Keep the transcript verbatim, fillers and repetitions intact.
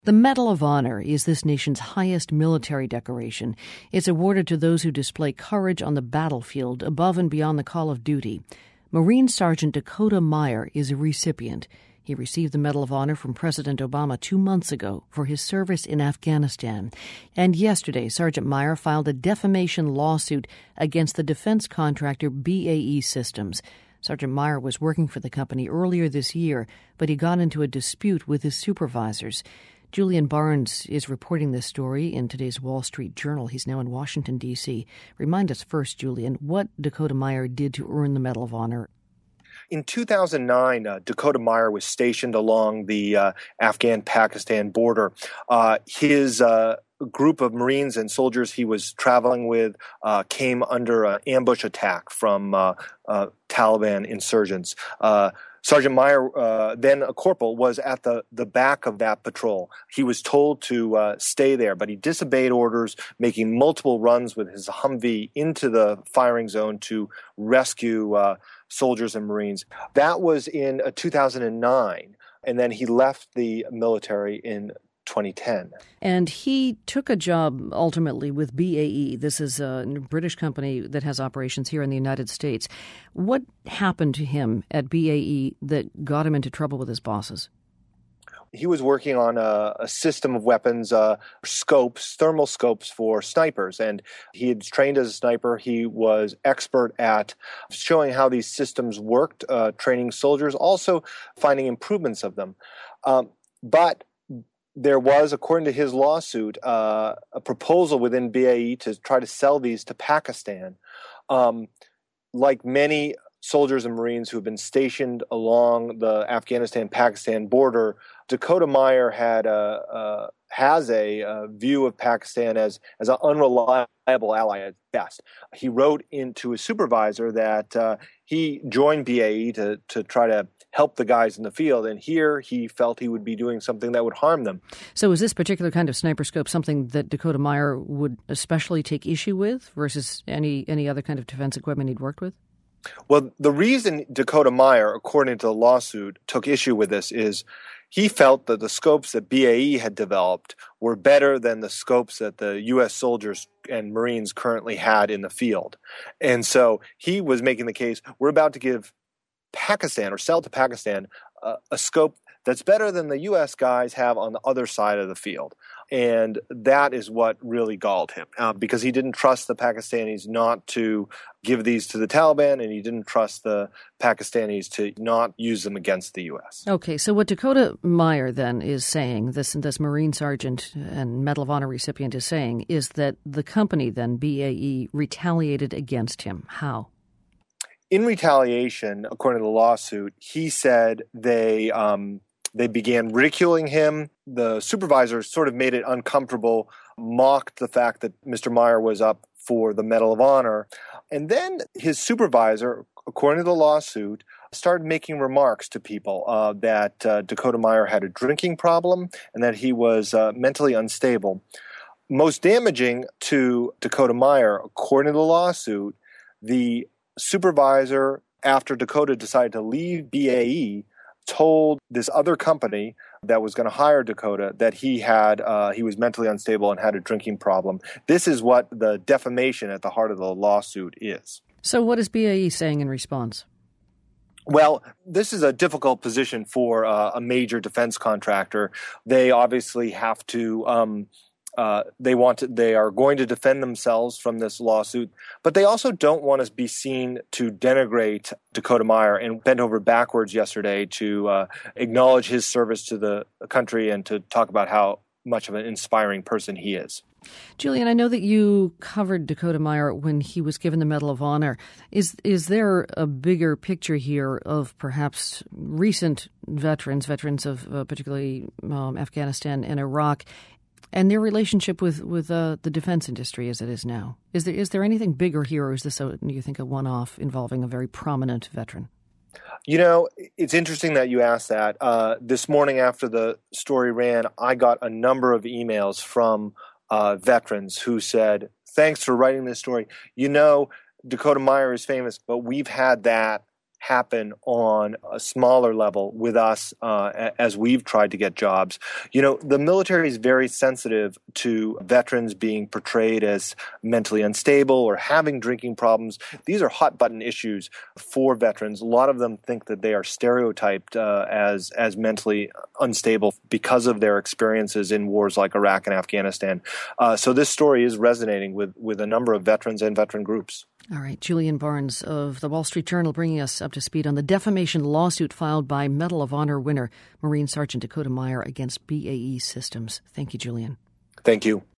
The Medal of Honor is this nation's highest military decoration. It's awarded to those who display courage on the battlefield above and beyond the call of duty. Marine Sergeant Dakota Meyer is a recipient. He received the Medal of Honor from President Obama two months ago for his service in Afghanistan. And yesterday, Sergeant Meyer filed a defamation lawsuit against the defense contractor B A E Systems. Sergeant Meyer was working for the company earlier this year, but he got into a dispute with his supervisors. Julian Barnes is reporting this story in today's Wall Street Journal. He's now in Washington, D C Remind us first, Julian, what Dakota Meyer did to earn the Medal of Honor. In two thousand nine, uh, Dakota Meyer was stationed along the uh, Afghan-Pakistan border. Uh, his uh, group of Marines and soldiers he was traveling with uh, came under an ambush attack from uh, uh, Taliban insurgents. Uh, Sergeant Meyer, uh, then a corporal, was at the, the back of that patrol. He was told to uh, stay there, but he disobeyed orders, making multiple runs with his Humvee into the firing zone to rescue uh, soldiers and Marines. That was in uh, two thousand nine, and then he left the military in twenty ten. And he took a job ultimately with B A E. This is a British company that has operations here in the United States. What happened to him at B A E that got him into trouble with his bosses? He was working on a, a system of weapons, uh, scopes, thermal scopes for snipers. And he had trained as a sniper. He was expert at showing how these systems worked, uh, training soldiers, also finding improvements of them. Um, but there was, according to his lawsuit, uh, a proposal within B A E to try to sell these to Pakistan. Um, like many soldiers and Marines who have been stationed along the Afghanistan-Pakistan border, Dakota Meyer had a, a has a, a view of Pakistan as as an unreliable ally at best. He wrote into his supervisor that uh, he joined B A E to to try to help the guys in the field, and here he felt he would be doing something that would harm them. So is this particular kind of sniper scope something that Dakota Meyer would especially take issue with versus any any other kind of defense equipment he'd worked with? Well, the reason Dakota Meyer, according to the lawsuit, took issue with this is he felt that the scopes that B A E had developed were better than the scopes that the U S soldiers and Marines currently had in the field. And so he was making the case, we're about to give Pakistan or sell to Pakistan uh, a scope that's better than the U S guys have on the other side of the field. And that is what really galled him uh, because he didn't trust the Pakistanis not to give these to the Taliban, and he didn't trust the Pakistanis to not use them against the U S. Okay, so what Dakota Meyer then is saying, this this Marine Sergeant and Medal of Honor recipient is saying, is that the company then, B A E, retaliated against him. How? In retaliation, according to the lawsuit, he said they um, they began ridiculing him. The supervisor sort of made it uncomfortable, mocked the fact that Mister Meyer was up for the Medal of Honor. And then his supervisor, according to the lawsuit, started making remarks to people uh, that uh, Dakota Meyer had a drinking problem and that he was uh, mentally unstable. Most damaging to Dakota Meyer, according to the lawsuit, the supervisor, after Dakota decided to leave B A E, told this other company that was going to hire Dakota that he had uh, he was mentally unstable and had a drinking problem. This is what the defamation at the heart of the lawsuit is. So what is B A E saying in response? Well, this is a difficult position for uh, a major defense contractor. They obviously have to um, Uh, they want to, they are going to defend themselves from this lawsuit, but they also don't want to be seen to denigrate Dakota Meyer, and bent over backwards yesterday to uh, acknowledge his service to the country and to talk about how much of an inspiring person he is. Julian, I know that you covered Dakota Meyer when he was given the Medal of Honor. Is is there a bigger picture here of perhaps recent veterans, veterans of uh, particularly um, Afghanistan and Iraq, and their relationship with with uh, the defense industry as it is now? Is there is there anything bigger here, or is this, a, you think, a one-off involving a very prominent veteran? You know, it's interesting that you asked that. Uh, this morning after the story ran, I got a number of emails from uh, veterans who said, thanks for writing this story. You know, Dakota Meyer is famous, but we've had that happen on a smaller level with us uh, as we've tried to get jobs. You know, the military is very sensitive to veterans being portrayed as mentally unstable or having drinking problems. These are hot button issues for veterans. A lot of them think that they are stereotyped uh, as as mentally unstable because of their experiences in wars like Iraq and Afghanistan. Uh, so this story is resonating with, with a number of veterans and veteran groups. All right. Julian Barnes of the Wall Street Journal bringing us up to speed on the defamation lawsuit filed by Medal of Honor winner Marine Sergeant Dakota Meyer against B A E Systems. Thank you, Julian. Thank you.